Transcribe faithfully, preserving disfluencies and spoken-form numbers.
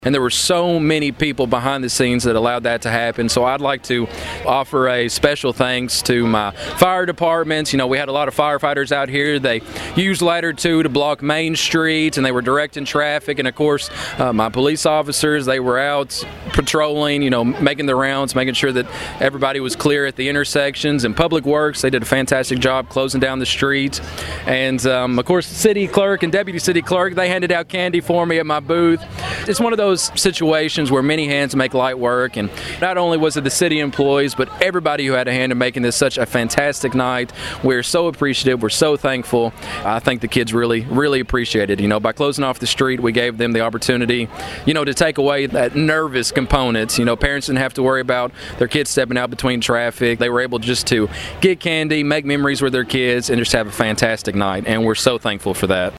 And there were so many people behind the scenes that allowed that to happen. So I'd like to offer a special thanks to my fire departments. You know, we had a lot of firefighters out here. They used Ladder two to block Main Street, and they were directing traffic. And of course, uh, my police officers, they were out patrolling, you know, making the rounds, making sure that everybody was clear at the intersections. And Public Works, they did a fantastic job closing down the street. And um, of course, the city clerk and deputy city clerk, they handed out candy for me at my booth. It's one of those situations where many hands make light work, and not only was it the city employees, but everybody who had a hand in making this such a fantastic night. We're so appreciative. We're so thankful. I think the kids really, really appreciate it. You know, by closing off the street, we gave them the opportunity, you know, to take away that nervous component. You know, parents didn't have to worry about their kids stepping out between traffic. They were able just to get candy, make memories with their kids, and just have a fantastic night, and we're so thankful for that.